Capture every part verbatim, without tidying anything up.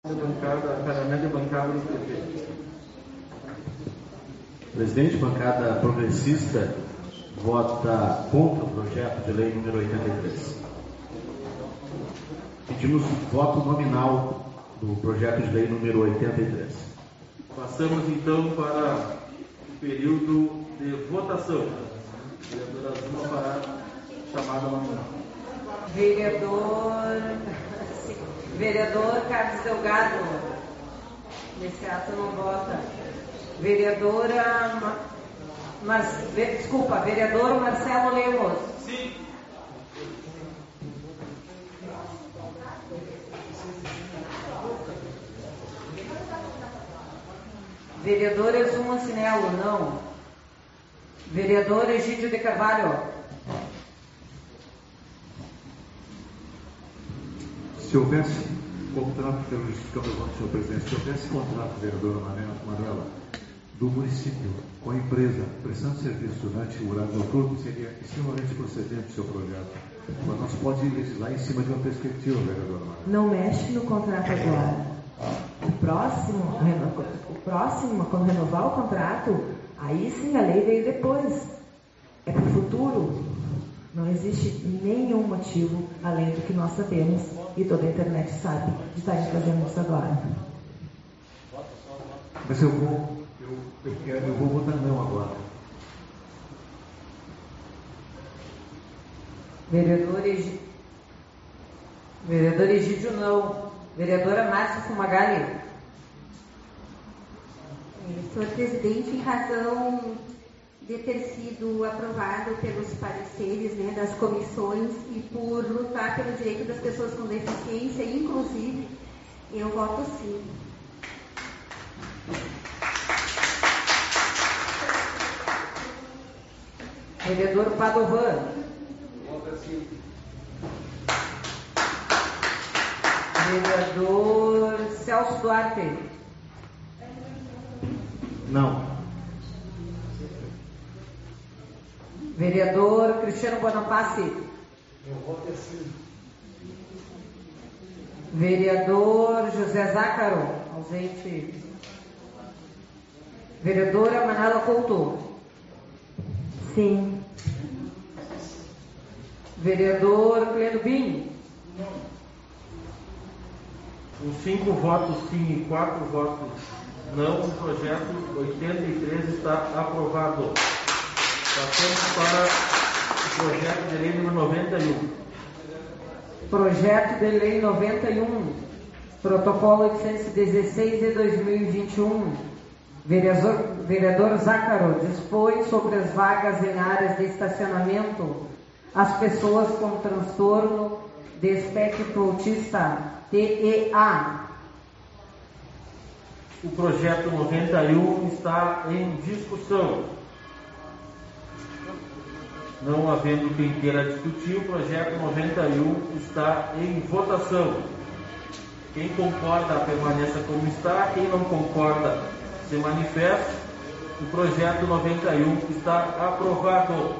Bancada, Paraná de bancada do P T. Presidente, bancada progressista vota contra o projeto de lei número oitenta e três. Pedimos voto nominal do projeto de lei número oitenta e três. Passamos então para o período de votação. Vereadora Zuma para chamada nominal. Vereador, vereador Carlos Delgado, nesse ato não vota. Vereadora, Mar... Mar... desculpa, vereador Marcelo Lemos. Sim. Vereador Exuma Cinelo, não. Vereador Egídio de Carvalho. Se houvesse contrato, pelo justificando o voto, senhor presidente, se houvesse contrato, vereadora Manuela, do município com a empresa prestando serviço durante o horário noturno, seria extremamente procedente o seu projeto. Mas não se pode legislar em cima de uma perspectiva, vereadora Manuela. Não mexe no contrato agora. O próximo, o próximo, quando renovar o contrato, aí sim a lei veio depois. É para o futuro. Não existe nenhum motivo além do que nós sabemos e toda a internet sabe de estarem fazendo isso agora. Mas eu vou, eu, eu quero, eu vou votar não agora. Vereador Egídio, Vereador Egídio não. Vereadora Márcia Fumagalli. Senhor presidente, em razão de ter sido aprovado pelos pareceres, né, das comissões e por lutar pelo direito das pessoas com deficiência, inclusive, eu voto sim. Vereador Padovan. Vota sim. Vereador Celso Duarte. Não. Vereador Cristiano Bonaparte. Eu voto sim. Vereador José Zácaro, ausente. Vereadora Manela Couto. Sim. Vereador Cleno Bim. Com cinco votos sim e quatro votos não, o projeto oitenta e três está aprovado. Passamos para o projeto de lei número noventa e um. Projeto de lei noventa e um, protocolo oitocentos e dezesseis de dois mil e vinte e um. Vereador, vereador Zácaro dispõe sobre as vagas em áreas de estacionamento às pessoas com transtorno de espectro autista, T E A. O projeto noventa e um está em discussão. Não havendo quem queira discutir, o projeto noventa e um está em votação. Quem concorda, permaneça como está. Quem não concorda, se manifeste. O projeto noventa e um está aprovado.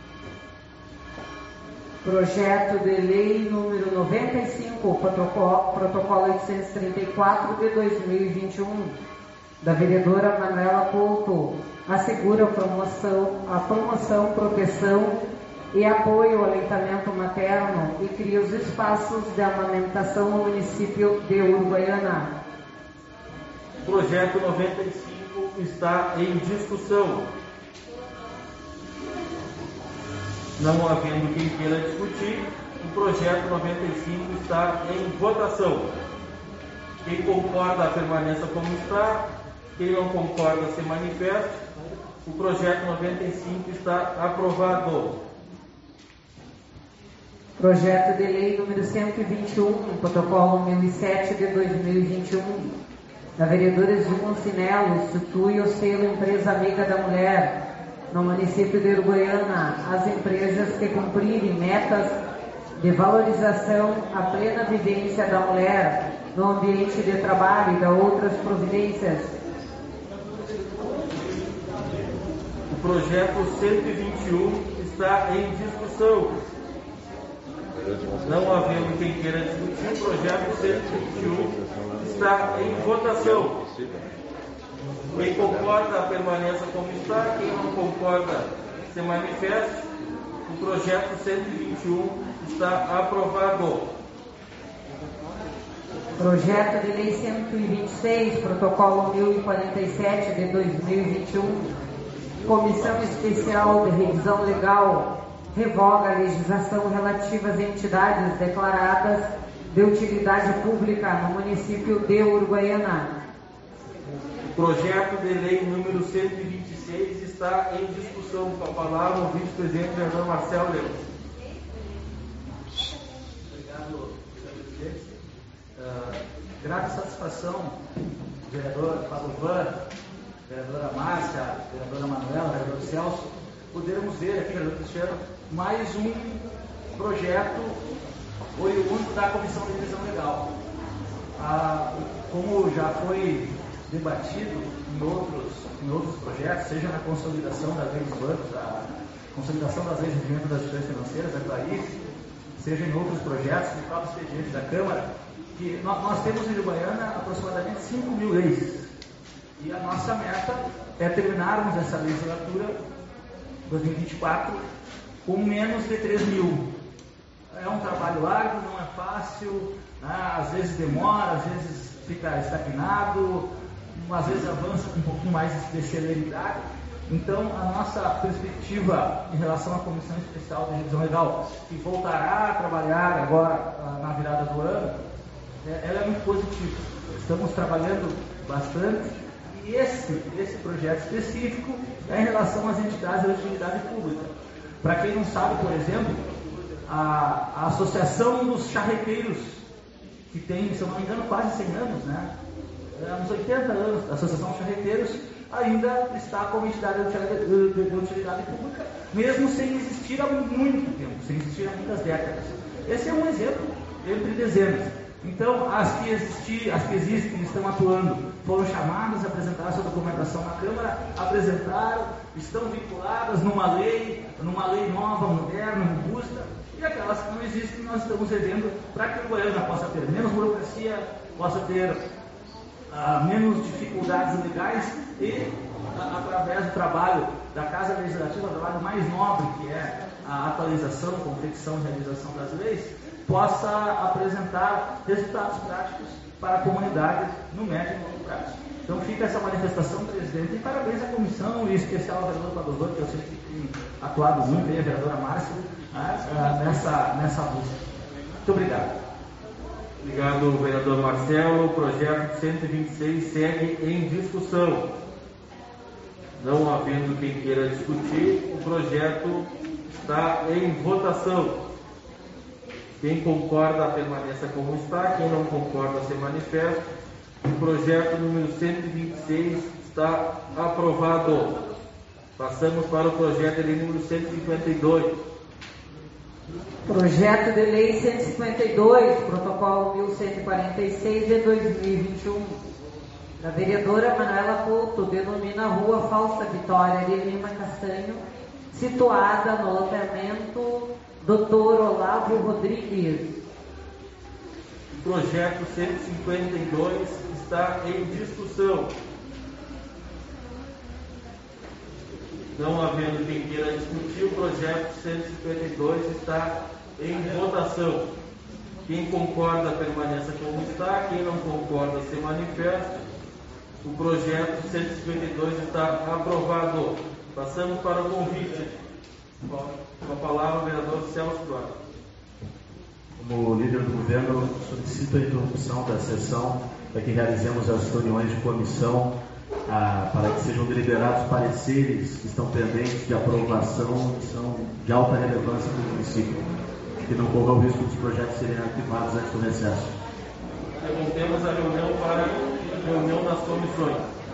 Projeto de lei número noventa e cinco, protocolo, protocolo oitocentos e trinta e quatro de dois mil e vinte e um, da vereadora Manuela Couto, assegura a promoção, a promoção, proteção e apoio ao aleitamento materno e cria os espaços de amamentação no município de Uruguaiana. O projeto noventa e cinco está em discussão. Não havendo quem queira discutir, o projeto noventa e cinco está em votação. Quem concorda, permaneça como está. Quem não concorda, se manifeste. O projeto noventa e cinco está aprovado. Projeto de lei número cento e vinte e um, protocolo mil e sete de dois mil e vinte e um, da vereadora Zuma Cinelo, institui o selo Empresa Amiga da Mulher no município de Uruguaiana. As empresas que cumprirem metas de valorização à plena vivência da mulher no ambiente de trabalho e da outras providências. O projeto cento e vinte e um está em discussão. Não havendo quem queira discutir, o projeto cento e vinte e um está em votação. Quem concorda, permaneça como está. Quem não concorda, se manifeste. O projeto cento e vinte e um está aprovado. Projeto de Lei cento e vinte e seis, Protocolo mil e quarenta e sete de dois mil e vinte e um, Comissão Especial de Revisão Legal, revoga a legislação relativa às entidades declaradas de utilidade pública no município de Uruguaiana. O projeto de lei número cento e vinte e seis está em discussão. Com a palavra o vice-presidente vereador Marcelo Lemos. Obrigado, presidente. Uh, grata satisfação, vereador Padovan, vereadora Márcia, vereadora Manuela, vereador Celso, podermos ver aqui, vereador Cristiano, mais um projeto oriundo da Comissão de Revisão Legal. Ah, como já foi debatido em outros, em outros projetos, seja na consolidação das leis dos bancos, a consolidação das leis de regimento das instituições financeiras, a Clarice, seja em outros projetos, no próprio expediente da Câmara, que nós, nós temos em Uruguaiana aproximadamente cinco mil leis. E a nossa meta é terminarmos essa legislatura dois mil e vinte e quatro com menos de três mil. É um trabalho árduo, não é fácil, né? Às vezes demora, às vezes fica estagnado, às vezes avança com um pouquinho mais de celeridade. Então, a nossa perspectiva em relação à Comissão Especial de Revisão Legal, que voltará a trabalhar agora na virada do ano, ela é muito positiva. Estamos trabalhando bastante e esse, esse projeto específico é em relação às entidades de utilidade pública. Para quem não sabe, por exemplo, a, a Associação dos Charreteiros, que tem, se eu não me engano, quase cem anos, né? É, uns oitenta anos, a Associação dos Charreteiros ainda está como entidade de, de, de utilidade pública, mesmo sem existir há muito tempo, sem existir há muitas décadas. Esse é um exemplo entre dezenas. Então, as que, existir, as que existem e estão atuando foram chamadas a apresentar sua documentação na Câmara, apresentaram, estão vinculadas numa lei, numa lei nova, moderna, robusta, e aquelas que não existem nós estamos revendo para que o Uruguaiana possa ter menos burocracia, possa ter uh, menos dificuldades legais e, a, através do trabalho da Casa Legislativa, o trabalho mais nobre, que é a atualização, confecção e realização das leis, possa apresentar resultados práticos para a comunidade no médio e longo prazo. Então fica essa manifestação, presidente, e parabéns à comissão, e em especial ao vereador Padovan, que eu sei que tem atuado muito, e a vereadora Márcia, né, nessa, nessa busca. Muito obrigado. Obrigado, vereador Marcelo. O projeto cento e vinte e seis segue em discussão. Não havendo quem queira discutir, o projeto está em votação. Quem concorda, permaneça como está. Quem não concorda, se manifesta. O projeto número cento e vinte e seis está aprovado. Passamos para o projeto de lei número cento e cinquenta e dois. Projeto de Lei cento e cinquenta e dois, Protocolo mil cento e quarenta e seis de dois mil e vinte e um, da vereadora Manuela Couto, denomina a Rua Falsa Vitória de Lima Castanho, situada no loteamento doutor Olavo Rodrigues. O projeto cento e cinquenta e dois está em discussão. Não havendo quem queira discutir, o projeto cento e cinquenta e dois está em votação. Quem concorda, permaneça como está. Quem não concorda, se manifesta. O projeto cento e cinquenta e dois está aprovado. Passamos para o convite. Com a palavra, o vereador Celso Duarte. Como líder do governo, solicito a interrupção da sessão para que realizemos as reuniões de comissão, ah, para que sejam deliberados pareceres que estão pendentes de aprovação e são de alta relevância para o município, que não corra o risco dos projetos serem arquivados antes do recesso. Interrompemos a reunião para a reunião das comissões.